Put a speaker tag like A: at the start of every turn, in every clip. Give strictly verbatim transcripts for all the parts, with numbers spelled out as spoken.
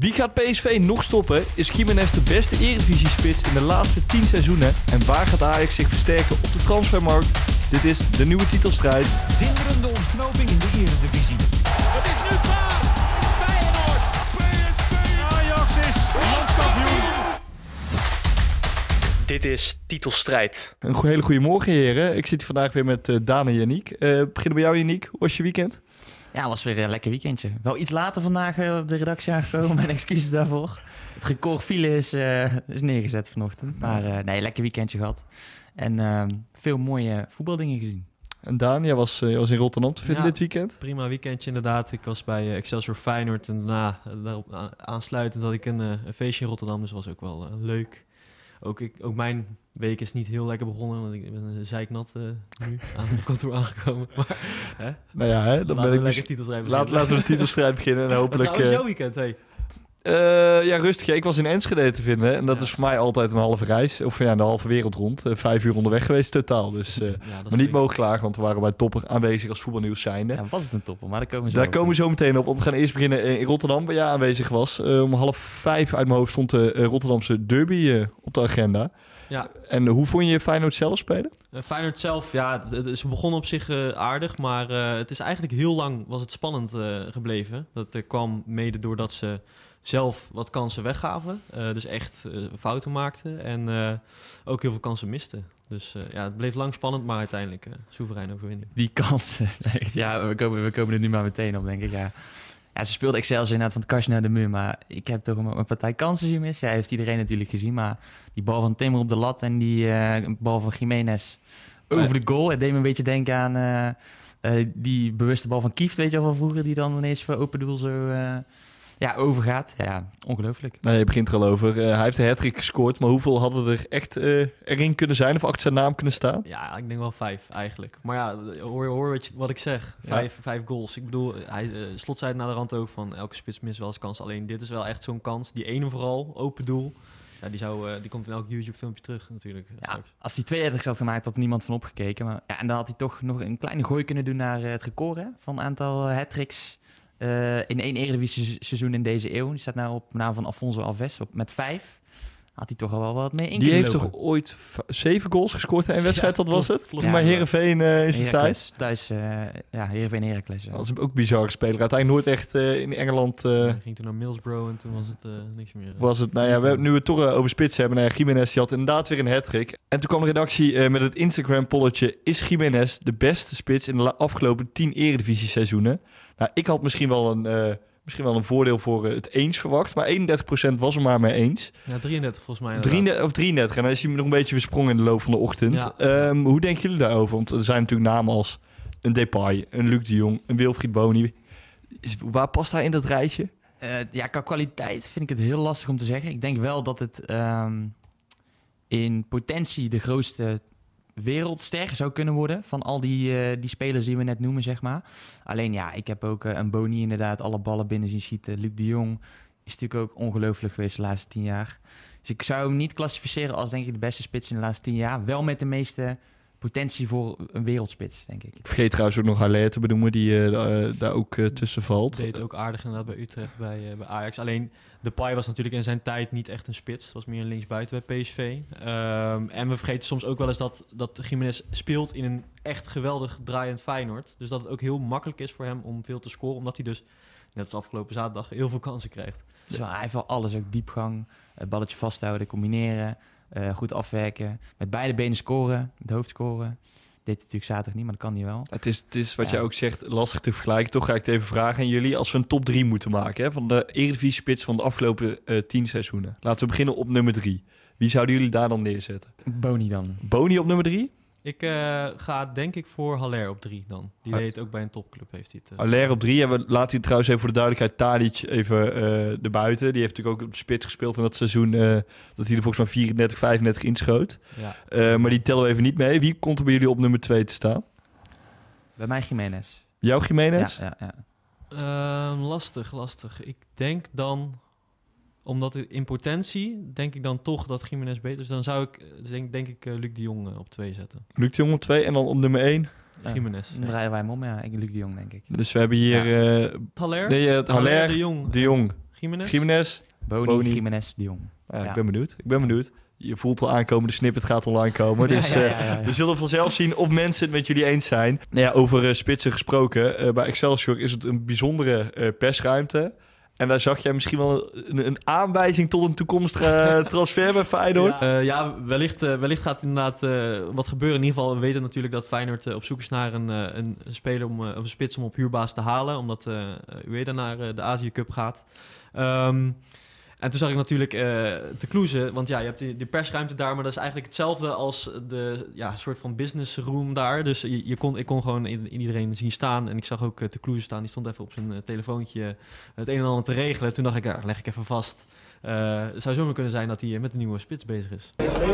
A: Wie gaat P S V nog stoppen? Is Gimenez de beste Eredivisie-spits in de laatste tien seizoenen? En waar gaat Ajax zich versterken op de transfermarkt? Dit is de nieuwe titelstrijd.
B: Zinderende ontknoping in de Eredivisie.
C: Het is nu klaar. Feyenoord. P S V. Ajax is landskampioen.
D: Dit is Titelstrijd.
A: Een hele goede morgen, heren. Ik zit hier vandaag weer met uh, Daan en Yannick. Uh, beginnen bij jou, Yannick. Hoe was je weekend?
E: Ja, het was weer een lekker weekendje. Wel iets later vandaag uh, op de redactie aangekomen. Mijn excuses daarvoor. Het record file is, uh, is neergezet vanochtend. Maar uh, nee, lekker weekendje gehad. En uh, veel mooie voetbaldingen gezien.
A: En Daan, jij was, uh, was in Rotterdam te vinden
F: Ja,
A: dit weekend?
F: Prima weekendje inderdaad. Ik was bij uh, Excelsior Feyenoord en daarna uh, daarop a- aansluitend had ik een, uh, een feestje in Rotterdam. Dus was ook wel uh, leuk. Ook, ik, ook mijn week is niet heel lekker begonnen, want ik ben uh, zeiknat uh, nu aan het kantoor aangekomen. Maar, hè?
A: Nou ja, hè, dan
F: Laten
A: ben
F: we
A: ik...
F: lekker titelstrijd
A: Laat, laten we de titelstrijd beginnen en hopelijk...
F: Wat was
A: uh,
F: jouw weekend? Hey.
A: Uh, ja, rustig. Ja, ik was in Enschede te vinden. En dat
F: Ja.
A: is voor mij altijd een halve reis. Of ja, de halve wereld rond. Uh, vijf uur onderweg geweest totaal. Dus, uh,
F: Ja, dat is
A: maar niet
F: flink.
A: mogen klagen, want we waren bij Topper aanwezig als voetbalnieuws zijnde.
E: Ja, was het een topper, maar daar komen we zo
A: Daar
E: op.
A: komen we zo meteen op. Want we gaan eerst beginnen in Rotterdam, waar jij aanwezig was. Uh, om half vijf uit mijn hoofd stond de uh, Rotterdamse derby uh, op de agenda.
F: Ja.
A: En uh, hoe vond je Feyenoord zelf spelen?
F: Uh, Feyenoord zelf, ja, het, het, ze begonnen op zich uh, aardig, maar uh, het is eigenlijk heel lang was het spannend uh, gebleven. Dat uh, kwam mede doordat ze zelf wat kansen weggaven, uh, dus echt uh, fouten maakten en uh, ook heel veel kansen misten. Dus uh, ja, het bleef lang spannend, maar uiteindelijk uh, soeverein overwinning.
E: Die kansen. Ja, we komen, we komen er nu maar meteen op, denk ik. Ja, ja ze speelde Excelsior inderdaad van het kastje naar de muur. Maar ik heb toch een, een partij kansen zien missen. Ja, heeft iedereen natuurlijk gezien. Maar die bal van Timmer op de lat en die uh, bal van Gimenez over de goal. Het deed me een beetje denken aan uh, uh, die bewuste bal van Kieft, weet je wel, van vroeger. Die dan ineens voor open doel zo uh, ja, overgaat. Ja, ongelooflijk.
A: Nou, je begint er al over. Uh, hij heeft de hat-trick gescoord. Maar hoeveel hadden er echt uh, erin kunnen zijn? Of achter zijn naam kunnen staan?
F: Ja, ik denk wel vijf eigenlijk. Maar ja, hoor, hoor wat, je, wat ik zeg. Vijf, ja. vijf goals. Ik bedoel, hij, uh, Slot zei het naar de rand ook van elke spits mist wel eens kans. Alleen dit is wel echt zo'n kans. Die ene vooral, open doel. Ja, die, zou, uh, die komt in elk YouTube-filmpje terug natuurlijk.
E: Ja, straks. Als hij twee hat-tricks had gemaakt, had er niemand van opgekeken. Maar, ja, en dan had hij toch nog een kleine gooi kunnen doen naar uh, het record hè, van een aantal uh, hat-tricks uh, in één Eredivisie-seizoen in deze eeuw. Die staat nou op naam van Alfonso Alves op, met vijf. Had hij toch al wel wat mee in
A: Die heeft
E: lopen.
A: toch ooit v- zeven goals gescoord in een wedstrijd,
F: Ja,
A: dat was
F: klopt,
A: het?
F: klopt.
A: Toen bij
E: Ja,
A: Heerenveen uh, in zijn tijd.
E: Heracles, thuis, uh, ja, Heerenveen Heracles. Ja.
A: Dat is ook een bizarre speler. Uiteindelijk nooit echt uh, in Engeland uh,
F: Hij ging toen naar Middlesbrough en toen was het uh, niks meer. Uh,
A: was het. Nou ja, we, nu we het toch uh, over spits hebben. Nou ja, Gimenez die had inderdaad weer een hat-trick. En toen kwam de redactie uh, met het Instagram-polletje. Is Gimenez de beste spits in de la- afgelopen tien Eredivisie-seizoenen? Nou, ik had misschien wel een... Uh, Misschien wel een voordeel voor uh, het eens verwacht. Maar eenendertig procent was er maar mee eens.
F: Ja, drieëndertig volgens mij.
A: drieëndertig, of drieëndertig. En dan is hij nog een beetje versprongen in de loop van de ochtend.
F: Ja.
A: Um, hoe denken jullie daarover? Want er zijn natuurlijk namen als een Depay, een Luc de Jong, een Wilfried Bony. Is, waar past hij in dat rijtje?
E: Uh, ja, qua kwaliteit vind ik het heel lastig om te zeggen. Ik denk wel dat het um, in potentie de grootste wereldster zou kunnen worden van al die, uh, die spelers die we net noemen, zeg maar. Alleen ja, ik heb ook uh, een Bony inderdaad alle ballen binnen zien schieten. Luc de Jong is natuurlijk ook ongelooflijk geweest de laatste tien jaar. Dus ik zou hem niet klassificeren als denk ik de beste spits in de laatste tien jaar. Wel met de meeste potentie voor een wereldspits, denk ik.
A: Ik vergeet trouwens ook nog Haller te benoemen, die uh, uh, daar ook uh, tussen valt.
F: Deed ook aardig inderdaad bij Utrecht, bij, uh, bij Ajax. Alleen Depay was natuurlijk in zijn tijd niet echt een spits. Het was meer een linksbuiten bij P S V. Um, en we vergeten soms ook wel eens dat, dat Gimenez speelt in een echt geweldig draaiend Feyenoord. Dus dat het ook heel makkelijk is voor hem om veel te scoren. Omdat hij dus, net als afgelopen zaterdag, heel veel kansen krijgt.
E: Dus wel, hij heeft wel alles, ook diepgang, uh, balletje vasthouden, combineren, uh, goed afwerken. Met beide benen scoren, het hoofd scoren. Deed het natuurlijk zaterdag niet, maar dat kan hij wel.
A: Het is, het is wat
E: Ja.
A: jij ook zegt, lastig te vergelijken. Toch ga ik het even vragen aan jullie. Als we een top drie moeten maken hè, van de Eredivisie-spits van de afgelopen uh, tien seizoenen. Laten we beginnen op nummer drie. Wie zouden jullie daar dan neerzetten?
E: Bony dan.
A: Bony op nummer drie?
F: Ik uh, ga denk ik voor Haller op drie dan. Die
A: Ha-
F: deed het ook bij een topclub, heeft hij het. Uh,
A: Haller op drie. En we laten hij trouwens even voor de duidelijkheid Tadic even uh, erbuiten. Die heeft natuurlijk ook op de spits gespeeld in dat seizoen uh, dat hij er volgens mij vierendertig, vijfendertig inschoot.
F: ja.
A: Uh, maar die tellen we even niet mee. Wie komt er bij jullie op nummer twee te staan?
E: Bij mij Gimenez.
A: Jouw Gimenez?
E: Ja, ja,
F: Uh, lastig, lastig. Ik denk dan, omdat het in potentie, denk ik dan toch dat Gimenez beter is. Dan zou ik, denk, denk ik, uh, Luc de Jong uh, op twee zetten.
A: Luc de Jong op twee en dan op nummer één.
E: Ja.
F: Gimenez.
E: Dan draaien wij hem om. Ja, ik Luc de Jong, denk ik.
A: Dus we hebben hier uh,
F: Haller?
A: nee, uh, Haller,
F: de Jong.
A: de Jong.
F: Gimenez?
A: Gimenez.
E: Boni,
A: Boni.
E: Gimenez, de Jong.
A: Ja,
E: Ja.
A: Ik ben benieuwd. Ik ben benieuwd. Je voelt al aankomen, de snippet gaat online komen. Dus
E: Ja, ja,
A: eh,
E: ja, ja, ja.
A: we zullen vanzelf zien of mensen het met jullie eens zijn. Nou ja, over uh, spitsen gesproken. Uh, bij Excelsior is het een bijzondere uh, persruimte. En daar zag jij misschien wel een, een aanwijzing tot een toekomstige transfer bij Feyenoord.
F: Ja, uh, ja wellicht, uh, wellicht gaat inderdaad uh, wat gebeuren. In ieder geval, we weten natuurlijk dat Feyenoord uh, op zoek is naar een, uh, een speler om, uh, of een spits om op huurbasis te halen. Omdat uh, Ueda naar uh, de Azië Cup gaat. Um, En toen zag ik natuurlijk uh, te Kloeze, want ja, je hebt die, die persruimte daar, maar dat is eigenlijk hetzelfde als de ja, soort van business room daar. Dus je, je kon, ik kon gewoon in, in iedereen zien staan en ik zag ook uh, te Kloeze staan. Die stond even op zijn uh, telefoontje het een en ander te regelen. Toen dacht ik, ja, leg ik even vast. Uh, het zou zomaar kunnen zijn dat hij uh, met een nieuwe spits bezig is.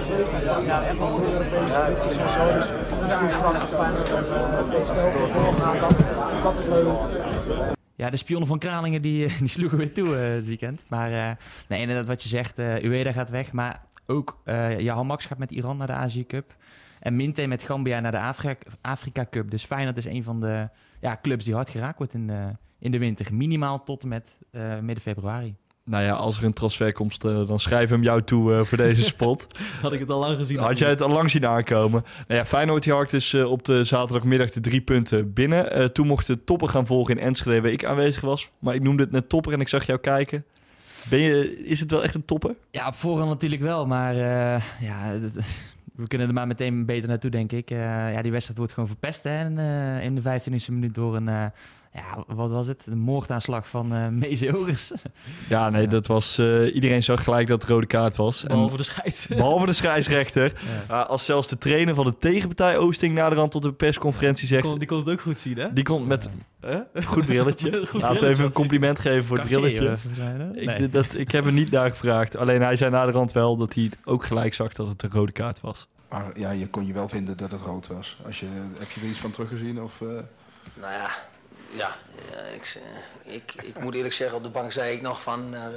E: Ja, de spionnen van Kralingen die, die sloegen weer toe uh, het weekend. Maar uh, nee, inderdaad wat je zegt, uh, Ueda gaat weg. Maar ook uh, Jahan Max gaat met Iran naar de Azië Cup. En Minte met Gambia naar de Afrika, Afrika Cup. Dus Feyenoord is een van de ja, clubs die hard geraakt wordt in de, in de winter. Minimaal tot en met uh, midden februari.
A: Nou ja, als er een transfer komt, uh, dan schrijven we hem jou toe uh, voor deze spot.
F: Had ik het al lang gezien.
A: Had jij het al lang zien aankomen. Nou ja, Feyenoord die hakt dus uh, op de zaterdagmiddag de drie punten binnen. Uh, toen mocht de topper gaan volgen in Enschede, waar ik aanwezig was. Maar ik noemde het net topper en ik zag jou kijken. Ben je, is het wel echt een topper?
E: Ja, op voorhand natuurlijk wel. Maar uh, ja, we kunnen er maar meteen beter naartoe, denk ik. Uh, ja, die wedstrijd wordt gewoon verpest hè, in, uh, in de vijftienste minuut door een... Uh, Ja, wat was het? De moordaanslag van uh, Mees Ilgers.
A: Ja, nee,
E: ja.
A: dat was... Uh, iedereen zag gelijk dat het rode kaart was.
F: Behalve
A: en,
F: de scheids.
A: Behalve de scheidsrechter.
E: Ja.
A: Uh, als zelfs de trainer van de tegenpartij Oosting naderhand tot de persconferentie zegt...
F: Kon, die kon het ook goed zien, hè?
A: Die kon met
F: Huh?
A: een goed brilletje.
F: Goed
A: Laten we
F: brilletje.
A: even een compliment geven voor het brilletje.
E: Nee.
A: Ik, dat, ik heb hem niet naar gevraagd. Alleen hij zei naderhand wel dat hij het ook gelijk zag dat het een rode kaart was.
G: Maar ja, je kon je wel vinden dat het rood was. Als je, heb je er iets van teruggezien? Of, uh...
H: Nou ja, ja ik, ik, ik moet eerlijk zeggen, op de bank zei ik nog van uh, uh,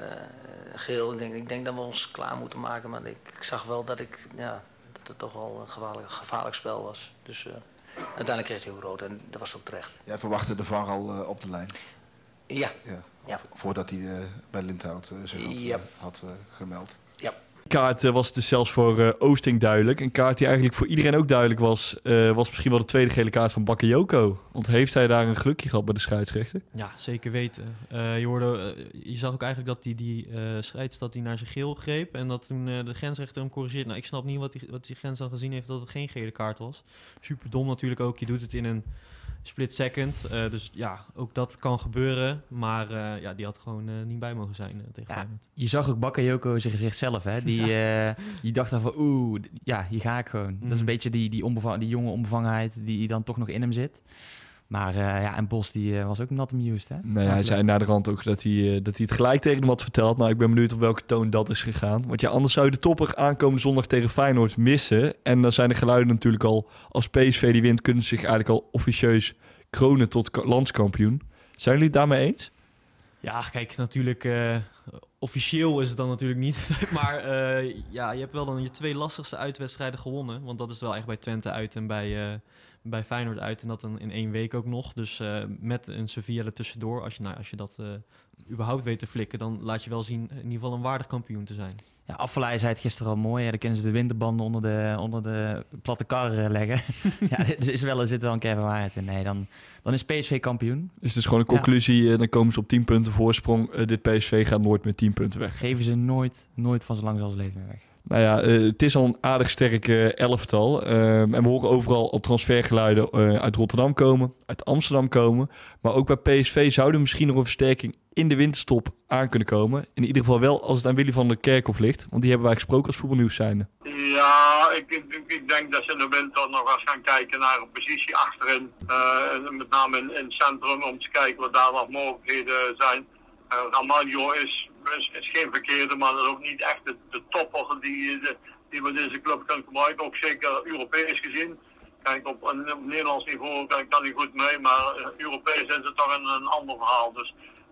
H: geel. Ik denk, ik denk dat we ons klaar moeten maken. Maar ik, ik zag wel dat, ik, ja, dat het toch wel een gevaarlijk, gevaarlijk spel was. Dus uh, uiteindelijk kreeg hij ook rood en dat was ook terecht.
G: Jij verwachtte de V A R al uh, op de lijn?
H: Ja.
G: ja.
H: ja.
G: Voordat hij uh, bij Lindhout uh, zich had,
H: ja.
G: uh, had uh, gemeld.
H: Ja.
A: Kaart uh, was dus zelfs voor uh, Oosting duidelijk. Een kaart die eigenlijk voor iedereen ook duidelijk was... Uh, was misschien wel de tweede gele kaart van Bakayoko. Want heeft hij daar een gelukje gehad bij de scheidsrechter?
F: Ja, zeker weten. Uh, je, hoorde, uh, je zag ook eigenlijk dat die, die uh, scheids dat hij naar zijn geel greep... en dat toen uh, de grensrechter hem corrigeert. Nou, ik snap niet wat die, wat die grens dan gezien heeft dat het geen gele kaart was. Super dom natuurlijk ook. Je doet het in een split second. Uh, dus ja, ook dat kan gebeuren. Maar uh, ja, die had gewoon uh, niet bij mogen zijn uh, tegen
E: ja,
F: Feyenoord.
E: je zag ook Bakayoko zijn gezicht zelf, hè. Die, ja. uh, die dacht dan van, oeh, ja, hier ga ik gewoon. Mm. Dat is een beetje die, die, onbevang, die jonge onbevangenheid die dan toch nog in hem zit. Maar uh, ja, en Bos die uh, was ook not amused, hè?
A: Nee, hij zei na de rand ook dat hij, uh, dat hij het gelijk tegen hem had verteld. Maar ik ben benieuwd op welke toon dat is gegaan. Want ja, anders zou je de topper aankomende zondag tegen Feyenoord missen. En dan zijn de geluiden natuurlijk al, als P S V die wint, kunnen ze zich eigenlijk al officieus kronen tot landskampioen. Zijn jullie het daarmee eens?
F: Ja, kijk, natuurlijk... Uh, officieel is het dan natuurlijk niet. Maar uh, ja, je hebt wel dan je twee lastigste uitwedstrijden gewonnen. Want dat is wel echt bij Twente uit en bij... Uh, bij Feyenoord uit en dat dan in één week ook nog. Dus uh, met een Sevilla er tussendoor. Als je, nou, als je dat uh, überhaupt weet te flikken, dan laat je wel zien in ieder geval een waardig kampioen te zijn.
E: Ja, Afvallei zei het gisteren al mooi. Ja, dan kunnen ze de winterbanden onder de, onder de platte kar leggen. Ja, er is wel, er zit wel een keer van waarheid in. Nee, dan, dan is P S V kampioen.
A: Dus het is gewoon een conclusie. Ja. Dan komen ze op tien punten voorsprong. Uh, dit P S V gaat nooit met tien punten weg.
E: Geven ze nooit, nooit van zo lang als ze leven weg.
A: Nou ja, uh, het is al een aardig sterk uh, elftal. Uh, en we horen overal al transfergeluiden uh, uit Rotterdam komen, uit Amsterdam komen. Maar ook bij P S V zou er misschien nog een versterking in de winterstop aan kunnen komen. In ieder geval wel als het aan Willy van der Kerkhoff ligt. Want die hebben wij gesproken als voetbalnieuws zijnde.
I: Ja, ik, ik, ik denk dat ze in de winter nog eens gaan kijken naar een positie achterin. Uh, met name in, in het centrum om te kijken wat daar nog mogelijkheden zijn. Uh, Ramaljo is... Is, is geen verkeerde, maar dat is ook niet echt de, de topper die, de, die we deze club kunnen gebruiken. Ook zeker Europees gezien. Kijk, op, op Nederlands niveau kan, kan hij goed mee, maar uh, Europees is het toch een, een ander verhaal. Dus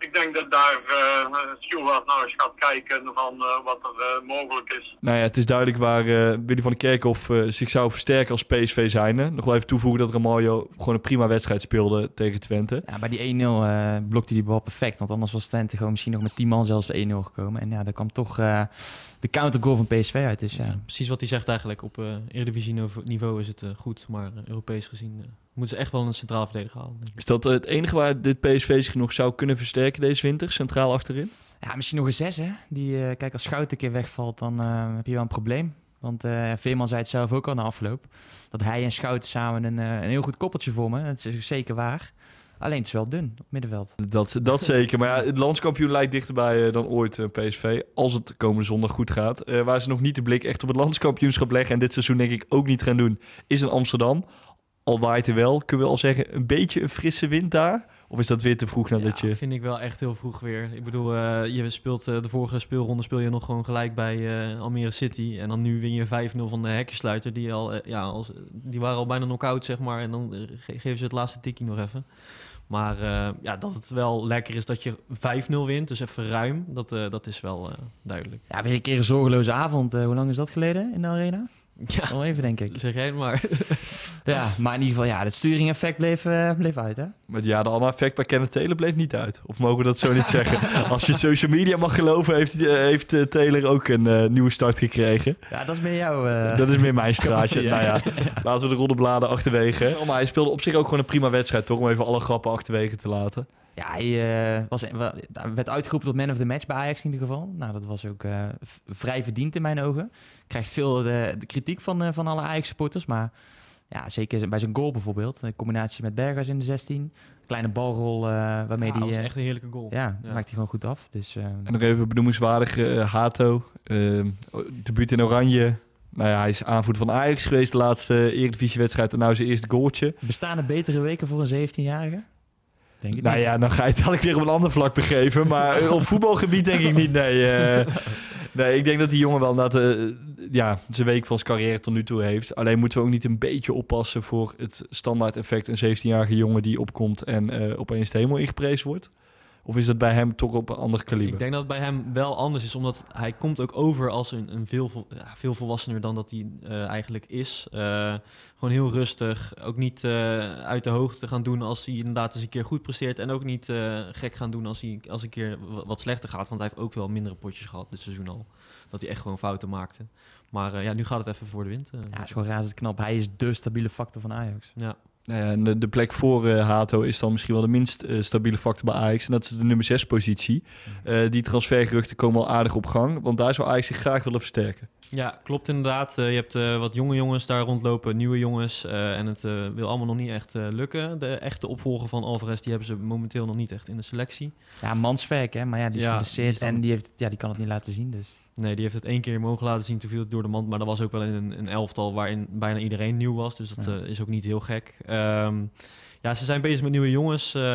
I: ik denk dat daar uh, Stuart nou eens gaat kijken van uh, wat er uh, mogelijk is.
A: Nou ja, het is duidelijk waar uh, Willy van der Kerkhof uh, zich zou versterken als P S V zijnde. Nog wel even toevoegen dat Ramaljo gewoon een prima wedstrijd speelde tegen Twente.
E: Ja, bij die één nul uh, blokte hij die bal perfect. Want anders was Twente gewoon misschien nog met tien man zelfs één nul gekomen. En ja, daar kwam toch uh, de countergoal van P S V uit. Dus, ja.
F: Ja, precies wat hij zegt eigenlijk. Op uh, Eredivisie-niveau is het uh, goed, maar uh, Europees gezien uh, moeten ze echt wel een centraal verdediger halen.
A: Is dat uh, het enige waar dit P S V zich nog zou kunnen versterken deze winter, centraal achterin?
E: Ja, misschien nog een zes, hè. Die, uh, kijk, als Schout een keer wegvalt, dan uh, heb je wel een probleem. Want uh, Veerman zei het zelf ook al na afloop. Dat hij en Schout samen een, uh, een heel goed koppeltje vormen. Dat is zeker waar. Alleen het is wel dun op middenveld.
A: Dat, dat zeker. Maar ja, het landskampioen lijkt dichterbij uh, dan ooit uh, P S V. Als het komende zondag goed gaat. Uh, waar ze nog niet de blik echt op het landskampioenschap leggen. En dit seizoen denk ik ook niet gaan doen. Is in Amsterdam. Al waait er wel. Kunnen we al zeggen een beetje een frisse wind daar? Of is dat weer te vroeg nadat
F: ja,
A: je...
F: vind ik wel echt heel vroeg weer. Ik bedoel, uh, je speelt uh, de vorige speelronde speel je nog gewoon gelijk bij uh, Almere City. En dan nu win je vijf nul van de Hekkensluiter. Die, al, uh, ja, als, die waren al bijna knock-out, zeg maar. En dan uh, ge- geven ze het laatste tikkie nog even. Maar uh, ja, dat het wel lekker is dat je vijf nul wint, dus even ruim, dat, uh, dat is wel uh, duidelijk.
E: Ja, weer een keer een zorgeloze avond. Uh, hoe lang is dat geleden in de arena?
F: Ja,
E: al even denk ik.
F: Zeg jij het maar.
E: Ja, maar in ieder geval, ja, het sturing-effect bleef, uh, bleef uit, hè?
A: Maar ja, de Anna-effect bij Kenneth Taylor bleef niet uit. Of mogen we dat zo niet zeggen? Als je social media mag geloven, heeft, uh, heeft uh, Taylor ook een uh, nieuwe start gekregen.
E: Ja, dat is meer jou. Uh...
A: Dat is meer mijn straatje.
E: Ja.
A: Nou ja, laten we de roddelbladen achterwege. Maar hij speelde op zich ook gewoon een prima wedstrijd, toch? Om even alle grappen achterwege te laten.
E: Ja, hij uh, was, werd uitgeroepen tot man of the match bij Ajax in ieder geval. Nou, dat was ook uh, v- vrij verdiend in mijn ogen. Krijgt veel de, de kritiek van, uh, van alle Ajax-supporters. Maar ja, zeker bij zijn goal bijvoorbeeld. Een combinatie met Bergers in de zestien. Kleine balrol uh, waarmee
F: ja,
E: die...
F: dat was
E: uh,
F: echt een heerlijke goal.
E: Ja,
F: Ja.
E: maakt hij gewoon goed af. Dus, uh,
A: En nog even benoemingswaardig, uh, Hato. Uh, debuut in Oranje. Nou ja, hij is aanvoerder van Ajax geweest de laatste Eredivisiewedstrijd. En nou zijn eerste goaltje.
E: bestaan er betere weken voor een zeventienjarige? Denk ik
A: Nou
E: niet.
A: ja, dan ga je het dadelijk weer op een ander vlak begeven. Maar op voetbalgebied denk ik niet, nee. Uh, nee, ik denk dat die jongen wel na de, ja, zijn week van zijn carrière tot nu toe heeft. Alleen moeten we ook niet een beetje oppassen voor het standaard effect. Een zeventienjarige jongen die opkomt en uh, opeens de hemel ingeprezen wordt. Of is dat bij hem toch op een ander kaliber?
F: Ik denk dat het bij hem wel anders is, omdat hij komt ook over als een, een veel, vol, ja, veel volwassener dan dat hij uh, eigenlijk is. Uh, gewoon heel rustig, ook niet uh, uit de hoogte gaan doen als hij inderdaad eens een keer goed presteert. En ook niet uh, gek gaan doen als hij als een keer wat slechter gaat, want hij heeft ook wel mindere potjes gehad dit seizoen al. Dat hij echt gewoon fouten maakte. Maar uh, ja, nu gaat het even voor de wind. Uh,
E: Ja, het is gewoon razend knap. Hij is de stabiele factor van Ajax.
F: ja.
A: Nou ja, en de, de plek voor uh, Hato is dan misschien wel de minst uh, stabiele factor bij Ajax. En dat is de nummer zes positie. Uh, die transfergeruchten komen al aardig op gang. Want daar zou Ajax zich graag willen versterken.
F: Ja, klopt inderdaad. Uh, je hebt uh, wat jonge jongens daar rondlopen, nieuwe jongens. Uh, en het uh, wil allemaal nog niet echt uh, lukken. De echte opvolger van Alvarez, die hebben ze momenteel nog niet echt in de selectie.
E: Ja, Mansverk, hè. Maar ja, die is
F: Ja,
E: geblesseerd
F: die is dan-
E: en die, heeft, ja, die kan het niet laten zien, dus...
F: Nee, die heeft het één keer mogen laten zien, toen viel het door de mand. Maar dat was ook wel in een, een elftal waarin bijna iedereen nieuw was. Dus dat
E: Ja.
F: uh, is ook niet heel gek. Um, ja, ze zijn bezig met nieuwe jongens. Uh,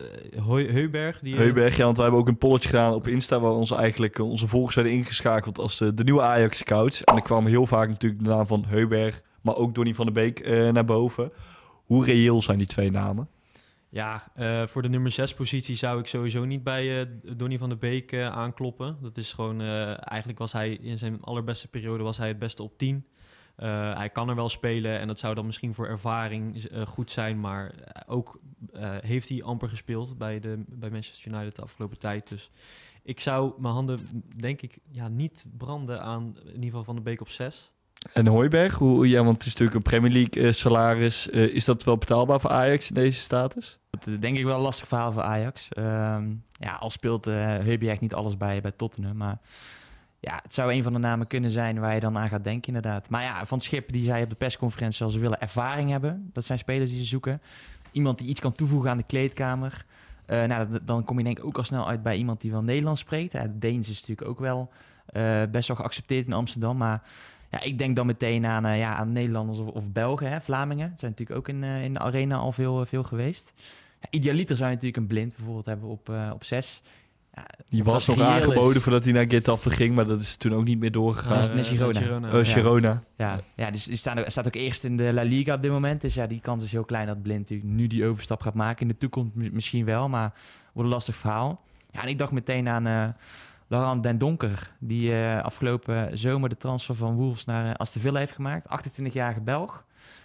F: Heu- Heuberg. Die, uh,
A: Heuberg, ja, want wij hebben ook een polletje gedaan op Insta... waar ons eigenlijk, uh, onze volgers werden ingeschakeld als uh, de nieuwe Ajax-scouts. En er kwam heel vaak natuurlijk de naam van Heuberg... maar ook Donny van der Beek uh, naar boven. Hoe reëel zijn die twee namen?
F: Ja, uh, voor de nummer zes positie zou ik sowieso niet bij uh, Donny van der Beek uh, aankloppen. Dat is gewoon, uh, eigenlijk was hij in zijn allerbeste periode was hij het beste op tien. Uh, hij kan er wel spelen en dat zou dan misschien voor ervaring uh, goed zijn. Maar ook uh, heeft hij amper gespeeld bij, de, bij Manchester United de afgelopen tijd. Dus ik zou mijn handen, denk ik, ja, niet branden aan in ieder geval Van der Beek op zes.
A: En Heuberg, hoe, ja, want het is natuurlijk een Premier League uh, salaris. Uh, is dat wel betaalbaar voor Ajax in deze status?
E: Dat is denk ik wel een lastig verhaal voor Ajax. Um, ja, al speelt uh, Heuberg niet alles bij, bij Tottenham, maar ja, het zou een van de namen kunnen zijn waar je dan aan gaat denken inderdaad. Maar ja, Van Schip die zei op de persconferentie al, ze willen ervaring hebben. Dat zijn spelers die ze zoeken. Iemand die iets kan toevoegen aan de kleedkamer. Uh, nou, dat, dan kom je denk ik ook al snel uit bij iemand die wel Nederlands spreekt. Ja, Deens is natuurlijk ook wel uh, best wel geaccepteerd in Amsterdam, maar ja, ik denk dan meteen aan, uh, ja, aan Nederlanders of, of Belgen, hè, Vlamingen. Zijn natuurlijk ook in, uh, in de arena al veel, veel geweest. Ja, idealiter zou je natuurlijk een Blind bijvoorbeeld hebben op, uh, op zes. Ja,
A: Die
E: of
A: was
E: dat
A: nog
E: reëel
A: aangeboden
E: is.
A: voordat hij naar Getafe ging, maar dat is toen ook niet meer doorgegaan.
E: Uh, met Girona.
F: Girona.
A: Oh, Girona.
E: Ja, ja dus die staan ook, staat ook eerst in de La Liga op dit moment. Dus ja, die kans is heel klein dat Blind nu die overstap gaat maken. In de toekomst m- misschien wel, maar wordt een lastig verhaal. Ja, en ik dacht meteen aan uh, Laurent Den Donker, die uh, afgelopen zomer de transfer van Wolves naar uh, Aston Villa heeft gemaakt. achtentwintigjarige Belg.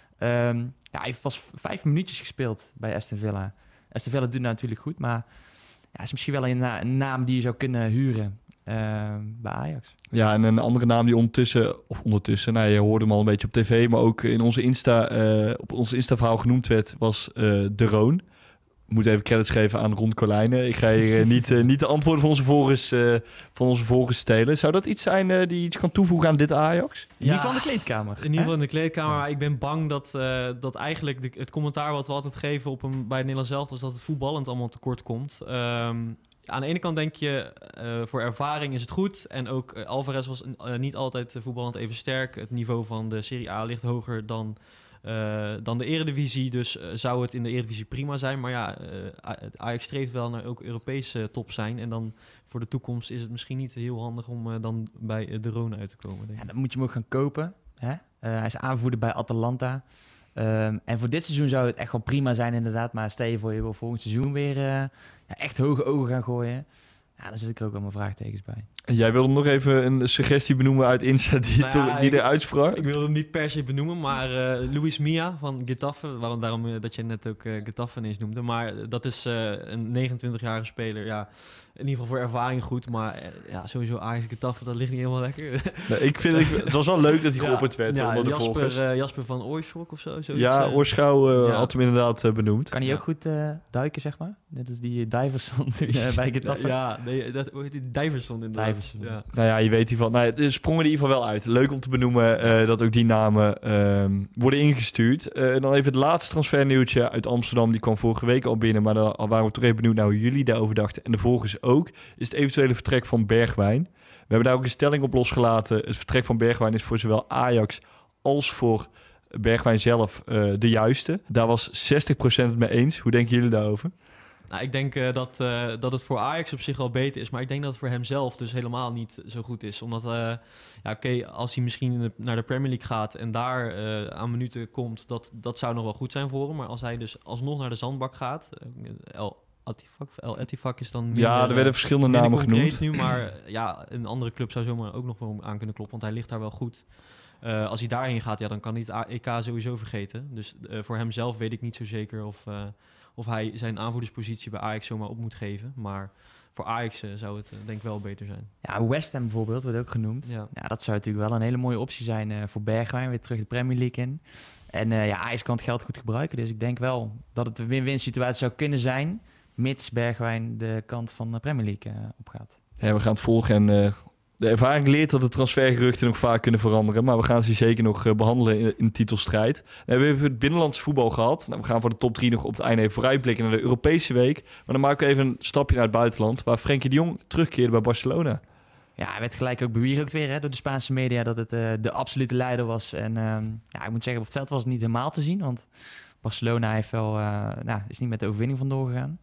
E: Um, ja, hij heeft pas vijf minuutjes gespeeld bij Aston Villa. Aston Villa doet het natuurlijk goed, maar ja, is misschien wel een, na- een naam die je zou kunnen huren uh, bij Ajax.
A: Ja, en een andere naam die ondertussen, of ondertussen, nou, je hoorde hem al een beetje op tv, maar ook in onze Insta, uh, op onze Insta-verhaal genoemd werd, was uh, De Roon. Ik moet even credits geven aan Ron Colijnen. Ik ga hier uh, niet, uh, niet de antwoorden van onze volgers, uh, van onze volgers stelen. Zou dat iets zijn uh, die iets kan toevoegen aan dit Ajax?
E: In ieder geval in de kleedkamer.
F: In ieder geval in de kleedkamer. Maar ik ben bang dat, uh, dat eigenlijk de, het commentaar wat we altijd geven op hem, bij het Nederlands elftal is dat het voetballend allemaal tekort komt. Um, aan de ene kant denk je, uh, voor ervaring is het goed. En ook uh, Alvarez was uh, niet altijd uh, voetballend even sterk. Het niveau van de Serie A ligt hoger dan... Uh, dan de Eredivisie, dus uh, zou het in de Eredivisie prima zijn. Maar ja, uh, Ajax streeft wel naar ook Europese uh, top zijn. En dan voor de toekomst is het misschien niet heel handig om uh, dan bij uh, De Roon uit te komen. Denk ik.
E: Ja, dan moet je hem ook gaan kopen. Hè? Uh, hij is aanvoerder bij Atalanta. Um, en voor dit seizoen zou het echt wel prima zijn inderdaad. Maar stel je voor, je wil volgend seizoen weer uh, ja, echt hoge ogen gaan gooien. Ja, dan zit ik er ook allemaal vraagtekens bij.
A: En jij wilde nog even een suggestie benoemen uit Insta die,
F: Nou ja,
A: to- die
F: ik,
A: er uitsprak?
F: Ik wilde hem niet per se benoemen, maar uh, Luis Mia van Getafe, waarom daarom uh, dat je net ook uh, Getafe ineens noemde. Maar uh, dat is uh, een negenentwintigjarige speler. Ja, in ieder geval voor ervaring goed, maar uh, ja, sowieso Ajax Getafe, dat ligt niet helemaal lekker.
A: Nee, ik vind het, het was wel leuk dat hij
F: ja,
A: geopperd werd
F: ja,
A: onder de
F: Jasper,
A: volgers.
F: uh, Jasper van Ooyschok of zo. Zoiets,
A: Ja,
F: uh,
A: Oorschouw uh,
F: ja.
A: had hem inderdaad uh, benoemd.
E: Kan hij
F: Ja.
E: ook goed uh, duiken, zeg maar? Net als die Diverson uh, bij Getafe.
F: Ja, nee, dat, hoe heet die? Diverson inderdaad.
E: Diverson.
F: Ja.
A: Nou ja, je weet hiervan. Nou, het sprongen er in ieder geval wel uit. Leuk om te benoemen uh, dat ook die namen um, worden ingestuurd. Uh, en dan even het laatste transfernieuwtje uit Amsterdam. Die kwam vorige week al binnen, maar dan waren we toch even benieuwd naar hoe jullie daarover dachten. En de volgers ook. Is het eventuele vertrek van Bergwijn. We hebben daar ook een stelling op losgelaten. Het vertrek van Bergwijn is voor zowel Ajax als voor Bergwijn zelf uh, de juiste. Daar was zestig procent het mee eens. Hoe denken jullie daarover?
F: Nou, ik denk uh, dat, uh, dat het voor Ajax op zich wel beter is. Maar ik denk dat het voor hemzelf dus helemaal niet zo goed is. Omdat, uh, ja, oké, okay, als hij misschien in de, naar de Premier League gaat en daar uh, aan minuten komt, dat, dat zou nog wel goed zijn voor hem. Maar als hij dus alsnog naar de zandbak gaat, uh, El Etifak, El Etifak is dan minder,
A: ja, er werden verschillende
F: minder
A: namen genoemd.
F: nu, maar uh, ja, een andere club zou zomaar ook nog wel aan kunnen kloppen, want hij ligt daar wel goed. Uh, als hij daarheen gaat, ja, dan kan hij het E K sowieso vergeten. Dus uh, voor hemzelf weet ik niet zo zeker of... Uh, Of hij zijn aanvoerderspositie bij Ajax zomaar op moet geven. Maar voor Ajax uh, zou het uh, denk ik wel beter zijn.
E: Ja, West Ham bijvoorbeeld wordt ook genoemd.
F: Ja.
E: Ja, dat zou natuurlijk wel een hele mooie optie zijn uh, voor Bergwijn. Weer terug de Premier League in. En uh, ja, Ajax kan het geld goed gebruiken. Dus ik denk wel dat het een win-win situatie zou kunnen zijn. Mits Bergwijn de kant van de Premier League uh, opgaat.
A: Ja, we gaan het volgen en... Uh... De ervaring leert dat de transfergeruchten nog vaak kunnen veranderen. Maar we gaan ze zeker nog uh, behandelen in, in de titelstrijd. We hebben even het binnenlands voetbal gehad. Nou, we gaan voor de top drie nog op het einde even vooruitblikken naar de Europese week. Maar dan maken we even een stapje naar het buitenland. Waar Frenkie de Jong terugkeerde bij Barcelona.
E: Ja, hij werd gelijk ook bewierookt weer hè, door de Spaanse media dat het uh, de absolute leider was. En um, ja, ik moet zeggen, op het veld was het niet helemaal te zien. Want Barcelona heeft wel, uh, nou, is niet met de overwinning vandoor gegaan.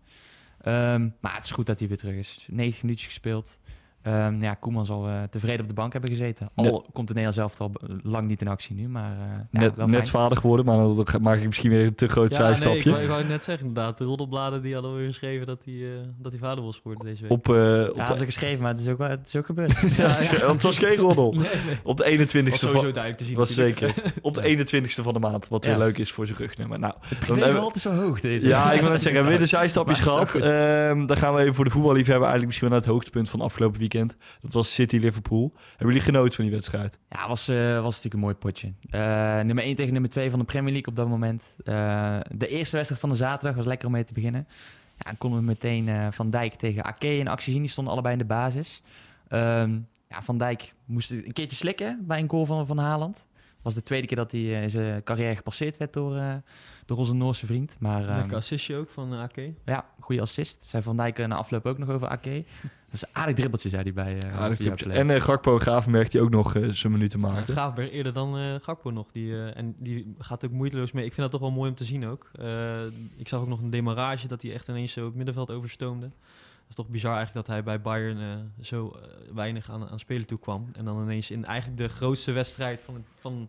E: Um, maar het is goed dat hij weer terug is. negentig minuutjes gespeeld. Um, ja, Koeman zal uh, tevreden op de bank hebben gezeten. Al
A: Net,
E: komt de Nederlands elftal lang niet in actie nu, maar uh, ja,
A: net,
E: wel
A: net vader geworden, maar dan maak ik misschien weer een te groot
F: ja,
A: zijstapje.
F: Nee, ik, wou, ik wou net zeggen inderdaad. De roddelbladen die hadden weer geschreven dat hij, uh, dat hij vader was geworden deze week.
A: Op, uh, op
E: ja, dat is ook geschreven, maar het is ook, wel, het is ook gebeurd.
A: ja, het, is, het was geen roddel.
F: Nee, nee.
A: Op de eenentwintigste
F: was sowieso
A: van...
F: duidelijk te zien.
A: Was
F: natuurlijk.
A: zeker. Op de eenentwintigste van de maand. Wat weer
E: ja.
A: leuk is voor zijn rugnummer. Nou,
E: dan hebben we altijd zo hoog deze.
A: Ja, ik wil net zeggen. We hebben weer de zijstapjes
E: Maar
A: gehad. Um, dan gaan we even voor de voetballiefhebber eigenlijk misschien wel naar het hoogtepunt van afgelopen weekend. Dat was City-Liverpool. Hebben jullie genoten van die wedstrijd?
E: Ja, het was, uh, was natuurlijk een mooi potje. Uh, nummer één tegen nummer twee van de Premier League op dat moment. Uh, de eerste wedstrijd van de zaterdag was lekker om mee te beginnen. Ja, dan konden we meteen uh, Van Dijk tegen Ake in actie zien. Die stonden allebei in de basis. Um, ja, Van Dijk moest een keertje slikken bij een goal van, van Haaland. Het was de tweede keer dat hij uh, in zijn carrière gepasseerd werd door, uh, door onze Noorse vriend. Maar, um,
F: Lekker assistje ook van uh, Ake.
E: Ja, goede assist. Zei Van Dijk na afloop ook nog over Ake. Dat is een aardig dribbeltje, zei hij bij uh,
A: aardig dribbeltje. En uh, Gakpo Gravenberg die ook nog uh, zijn minuten maakte.
F: Ja, Gravenberg eerder dan uh, Gakpo nog. Die, uh, en die gaat ook moeiteloos mee. Ik vind dat toch wel mooi om te zien ook. Uh, ik zag ook nog een demarrage dat hij echt ineens zo het middenveld overstoomde. Dat is toch bizar eigenlijk dat hij bij Bayern uh, zo uh, weinig aan, aan spelen toe kwam. En dan ineens in eigenlijk de grootste wedstrijd van, het, van,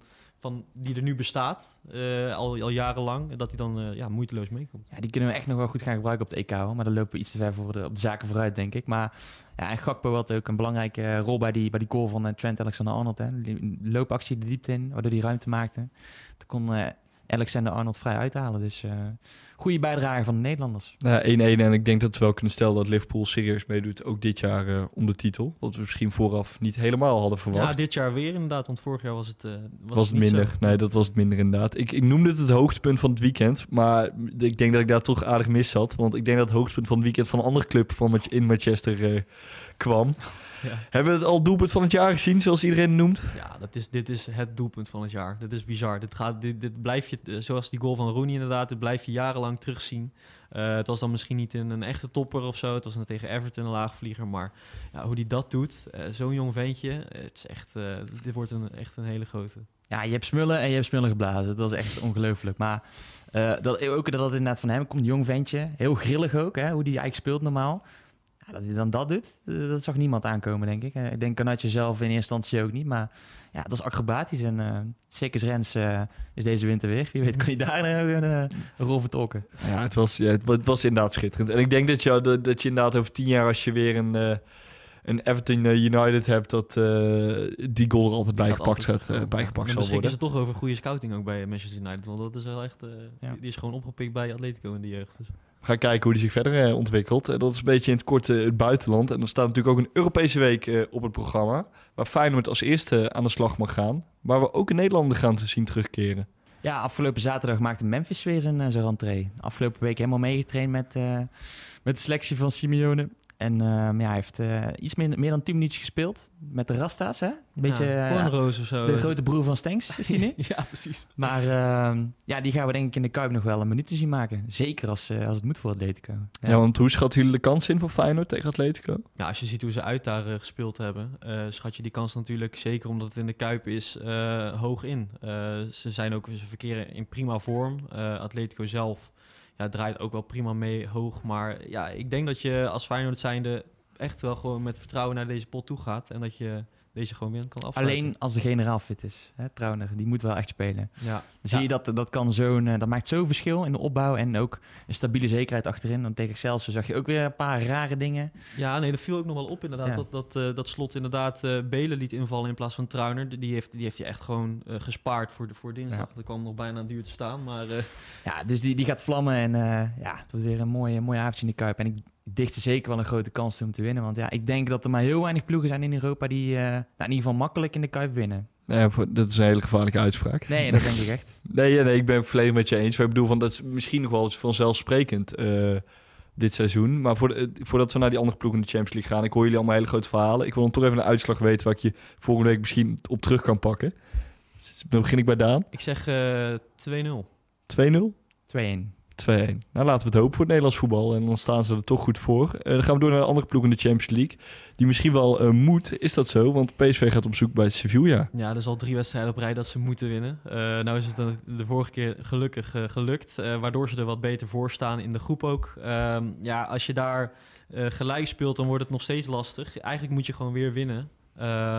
F: van, die er nu bestaat, uh, al, al jarenlang, dat hij dan uh, ja, moeiteloos meekomt.
E: Ja, die kunnen we echt nog wel goed gaan gebruiken op het E K, hoor. Maar dan lopen we iets te ver voor de, op de zaken vooruit, denk ik. Maar ja, en Gakpo had ook een belangrijke rol bij die, bij die goal van uh, Trent Alexander-Arnold. Hè. Die loopactie de diepte in, waardoor hij ruimte maakte. Toen kon uh, Alexander-Arnold vrij uithalen. Dus uh, goede bijdrage van de Nederlanders.
A: Ja, één-één en ik denk dat we wel kunnen stellen dat Liverpool serieus meedoet, ook dit jaar uh, om de titel. Wat we misschien vooraf niet helemaal hadden verwacht.
F: Ja, dit jaar weer inderdaad, want vorig jaar was het uh, was,
A: was het
F: het
A: minder.
F: Zo.
A: Nee, dat was het minder inderdaad. Ik, ik noemde het het hoogtepunt van het weekend, maar ik denk dat ik daar toch aardig mis zat. Want ik denk dat het hoogtepunt van het weekend van een andere club van in Manchester uh, kwam. Ja. Hebben we het al doelpunt van het jaar gezien, zoals iedereen noemt?
F: Ja, dat is, dit is het doelpunt van het jaar. Dit is bizar. Dit, gaat, dit, dit blijf je, zoals die goal van Rooney inderdaad, dit blijf je jarenlang terugzien. Uh, het was dan misschien niet een, een echte topper of zo. Het was dan tegen Everton een laagvlieger. Maar ja, hoe die dat doet, uh, zo'n jong ventje, het is echt, uh, dit wordt een, echt een hele grote.
E: Ja, je hebt smullen en je hebt smullen geblazen. Dat was echt ongelooflijk. Maar uh, dat, ook dat het inderdaad van hem komt, een jong ventje. Heel grillig ook, hè, hoe die eigenlijk speelt normaal. Ja, dat hij dan dat doet, dat zag niemand aankomen, denk ik. Ik denk Kanatje zelf in eerste instantie ook niet. Maar ja, dat is acrobatisch. En uh, Circus Rens uh, is deze winter weer. Wie weet kan hij daar uh, een, een rol vertolken.
A: Ja, het was, ja, het, het was inderdaad schitterend. En ik denk dat je, dat, dat je inderdaad over tien jaar, als je weer een, uh, een Everton United hebt, dat uh, die goal er altijd bijgepakt, gaat, uh, bijgepakt zal worden.
F: Misschien is het toch over goede scouting ook bij Manchester United. Want dat is wel echt, uh, ja. die, die is gewoon opgepikt bij Atletico in de jeugd. Dus.
A: We gaan kijken hoe die zich verder uh, ontwikkelt. Uh, dat is een beetje in het korte het buitenland. En er staat natuurlijk ook een Europese week uh, op het programma, waar Feyenoord als eerste aan de slag mag gaan. Waar we ook een Nederlander gaan te zien terugkeren.
E: Ja, afgelopen zaterdag maakte Memphis weer zijn, uh, zijn rentree. Afgelopen week helemaal meegetraind met, uh, met de selectie van Simeone. En uh, ja, hij heeft uh, iets meer, meer dan tien minuutjes gespeeld met de Rasta's, hè? Een beetje
F: ja, uh, of zo.
E: De grote broer van Stenks, is die nu?
F: Ja, precies.
E: Maar uh, ja, die gaan we denk ik in de Kuip nog wel een minuut te zien maken. Zeker als, uh, als het moet voor Atletico.
A: Ja. ja, want hoe schatten jullie de kans in voor Feyenoord tegen Atletico?
F: Ja, als je ziet hoe ze uit daar uh, gespeeld hebben, uh, schat je die kans natuurlijk, zeker omdat het in de Kuip is, uh, hoog in. Uh, ze zijn ook, ze verkeren in prima vorm. Uh, Atletico zelf ja, draait ook wel prima mee, hoog. Maar ja, ik denk dat je als Feyenoord zijnde echt wel gewoon met vertrouwen naar deze pot toe gaat. En dat je deze gewoon weer kan afsluiten.
E: Alleen als de generaal fit is, hè, Trauner. Die moet wel echt spelen.
F: Ja.
E: Dan zie
F: ja.
E: je dat, dat kan zo'n, dat maakt zo'n verschil in de opbouw. En ook een stabiele zekerheid achterin. Want tegen Excelsior zag je ook weer een paar rare dingen.
F: Ja, nee, dat viel ook nog wel op inderdaad. Ja. Dat, dat, uh, dat Slot inderdaad uh, Belen liet invallen in plaats van Trauner. Die heeft, die heeft hij echt gewoon uh, gespaard voor, de, voor dinsdag. Ja. Er kwam nog bijna een duur te staan. Maar, uh...
E: Ja, dus die, die gaat vlammen. En uh, ja, het wordt weer een mooie, mooie avondje in de Kuip. En ik dicht zeker wel een grote kans om te winnen. Want ja, ik denk dat er maar heel weinig ploegen zijn in Europa die uh, nou, in ieder geval makkelijk in de Kuip winnen.
A: Ja, dat is een hele gevaarlijke uitspraak.
E: Nee, dat denk ik echt.
A: nee, nee, ik ben het volledig met je eens. Ik bedoel, van, dat is misschien nog wel eens vanzelfsprekend uh, dit seizoen. Maar voor de, voordat we naar die andere ploegen in de Champions League gaan, ik hoor jullie allemaal hele grote verhalen. Ik wil dan toch even een uitslag weten waar ik je volgende week misschien op terug kan pakken. Dus dan begin ik bij Daan.
F: Ik zeg uh, twee nul.
A: twee nul?
E: twee-één.
A: twee-één. Nou, laten we het hopen voor het Nederlands voetbal. En dan staan ze er toch goed voor. Uh, dan gaan we door naar de andere ploeg in de Champions League. Die misschien wel uh, moet. Is dat zo? Want P S V gaat op zoek bij Sevilla.
F: Ja, er is al drie wedstrijden op rij dat ze moeten winnen. Uh, nou is het dan de vorige keer gelukkig uh, gelukt. Uh, waardoor ze er wat beter voor staan in de groep ook. Uh, ja, als je daar uh, gelijk speelt, dan wordt het nog steeds lastig. Eigenlijk moet je gewoon weer winnen. Uh,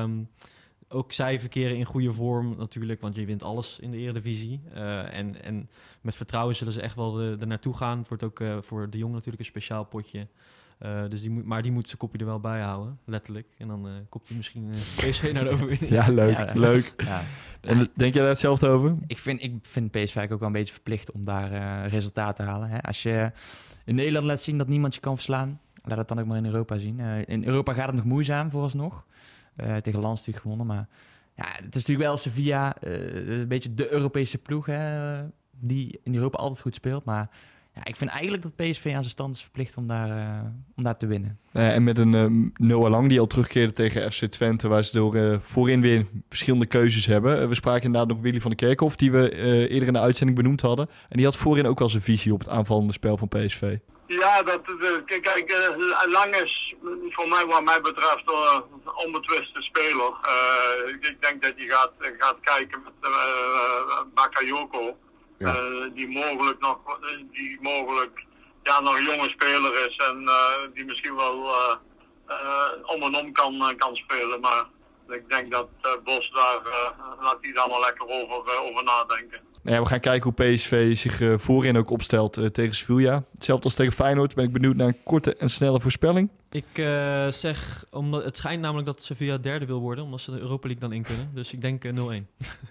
F: Ook zij verkeren in goede vorm natuurlijk, want je wint alles in de Eredivisie. Uh, en, en met vertrouwen zullen ze echt wel er, er naartoe gaan. Het wordt ook uh, voor de Jong natuurlijk een speciaal potje. Uh, dus die moet, maar die moet zijn kopje er wel bij houden, letterlijk. En dan uh, komt hij misschien uh, P S V naar de overwinning.
A: Ja, leuk,
E: ja,
A: leuk.
E: Ja.
A: En denk jij daar hetzelfde over?
E: Ik vind, ik vind P S V ook wel een beetje verplicht om daar uh, resultaat te halen. Hè? Als je in Nederland laat zien dat niemand je kan verslaan, laat het dan ook maar in Europa zien. Uh, in Europa gaat het nog moeizaam vooralsnog. Uh, tegen Lans natuurlijk gewonnen, maar ja, het is natuurlijk wel Sevilla, uh, een beetje de Europese ploeg, hè, die in Europa altijd goed speelt. Maar ja, ik vind eigenlijk dat P S V aan zijn stand is verplicht om daar, uh, om daar te winnen.
A: Uh, en met een uh, Noah Lang die al terugkeerde tegen F C Twente, waar ze door uh, voorin weer verschillende keuzes hebben. Uh, we spraken inderdaad ook Willy van der Kerkhof, die we uh, eerder in de uitzending benoemd hadden. En die had voorin ook al zijn visie op het aanvallende spel van P S V.
I: Ja, dat, uh, kijk, uh, Lang is voor mij wat mij betreft uh, een onbetwiste speler. Uh, ik denk dat hij gaat, gaat kijken met uh, Bakayoko, ja. uh, die mogelijk nog, die mogelijk ja, nog een jonge speler is en uh, die misschien wel uh, uh, om en om kan, uh, kan spelen. Maar Ik denk dat uh, Bos daar, uh, laat hij daar maar lekker over, uh, over nadenken.
A: Nou ja, we gaan kijken hoe P S V zich uh, voorin ook opstelt uh, tegen Sevilla. Hetzelfde als tegen Feyenoord. Ben ik benieuwd naar een korte en snelle voorspelling.
F: Ik uh, zeg, omdat het schijnt namelijk dat Sevilla derde wil worden, omdat ze de Europa League dan in kunnen. Dus ik denk uh, nul-een.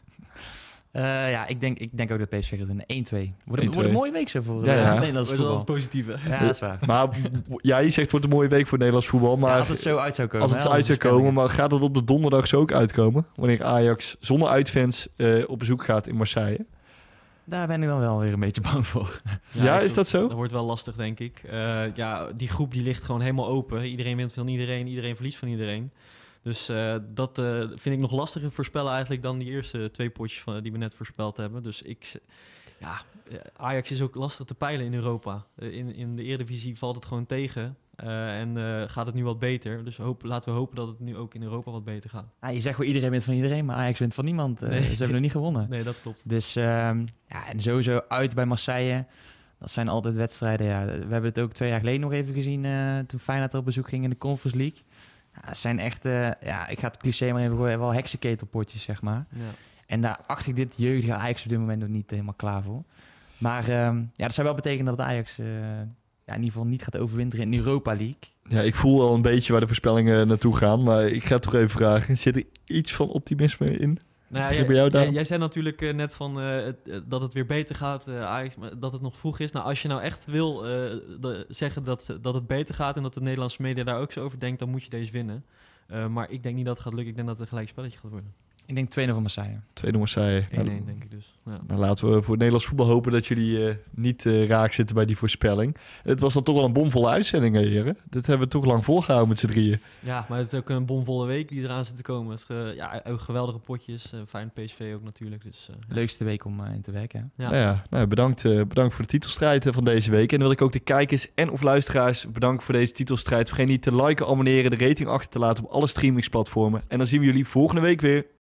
E: Uh, ja, ik denk, ik denk ook dat P S V gaat doen. één-twee. Wordt een,
A: één twee.
E: wordt een mooie week zo voor
A: ja,
E: uh,
A: ja.
E: Nederlands
F: Dat is wel
E: voetbal.
F: het positieve.
E: Ja, dat is waar.
A: Maar jij zegt het wordt een mooie week voor het Nederlands voetbal. Maar
E: Ja, als het zo uit zou komen.
A: als het
E: hè,
A: zo uit zou
E: als
A: komen, maar gaat het op de donderdag zo ook uitkomen? Wanneer Ajax zonder uitfans uh, op bezoek gaat in Marseille?
E: Daar ben ik dan wel weer een beetje bang voor.
A: Ja, ja is dat zo?
F: Dat wordt wel lastig, denk ik. Uh, ja, die groep die ligt gewoon helemaal open. Iedereen wint van iedereen, iedereen verliest van iedereen. Dus uh, dat uh, vind ik nog lastiger voorspellen eigenlijk dan die eerste twee potjes van, die we net voorspeld hebben. Dus ik, ja, Ajax is ook lastig te peilen in Europa. Uh, in, in de Eredivisie valt het gewoon tegen. Uh, en uh, gaat het nu wat beter. Dus hoop, laten we hopen dat het nu ook in Europa wat beter gaat.
E: Ja, je zegt wel iedereen wint van iedereen, maar Ajax wint van niemand. Uh,
F: Nee.
E: Ze hebben nog niet gewonnen.
F: Nee, dat klopt.
E: Dus um, ja, en sowieso uit bij Marseille. Dat zijn altijd wedstrijden. Ja. We hebben het ook twee jaar geleden nog even gezien uh, toen Feyenoord er op bezoek ging in de Conference League. Ja, het zijn echt, uh, ja, ik ga het cliché maar even gooien, wel heksenketelpotjes, zeg maar.
F: Ja.
E: En daar acht ik dit jeugdige Ajax op dit moment nog niet helemaal klaar voor. Maar um, ja, dat zou wel betekenen dat het Ajax uh, ja, in ieder geval niet gaat overwinteren in de Europa League.
A: Ja, ik voel al een beetje waar de voorspellingen naartoe gaan. Maar ik ga het toch even vragen. Zit er iets van optimisme in?
F: Nou,
A: Ja,
F: jij,
A: bij jou,
F: jij,
A: Daan?
F: jij zei natuurlijk uh, net van, uh, het, uh, dat het weer beter gaat, uh, Ajax, maar dat het nog vroeg is. Nou, als je nou echt wil uh, de, zeggen dat, dat het beter gaat en dat de Nederlandse media daar ook zo over denkt, dan moet je deze winnen. Uh, maar ik denk niet dat het gaat lukken. Ik denk dat het een gelijk spelletje gaat worden.
E: Ik denk twee nul van Marseille.
A: Tweede Marseille.
F: één-één
A: Nou,
F: denk ik dus. Ja.
A: nou, laten we voor het Nederlands voetbal hopen dat jullie uh, niet uh, raak zitten bij die voorspelling. Het was dan toch wel een bomvolle uitzending, heren. Dit hebben we toch lang volgehouden met z'n drieën.
F: Ja, maar het is ook een bomvolle week die eraan zit te komen. Het is, uh, ja, ook geweldige potjes. Uh, fijn P S V ook natuurlijk. Dus, uh, ja.
E: Leukste week om uh, in te werken. Hè?
F: Ja.
A: Nou ja, nou, bedankt, uh, bedankt voor de titelstrijd uh, van deze week. En dan wil ik ook de kijkers en of luisteraars bedanken voor deze titelstrijd. Vergeet niet te liken, abonneren, de rating achter te laten op alle streamingsplatformen. En dan zien we jullie volgende week weer.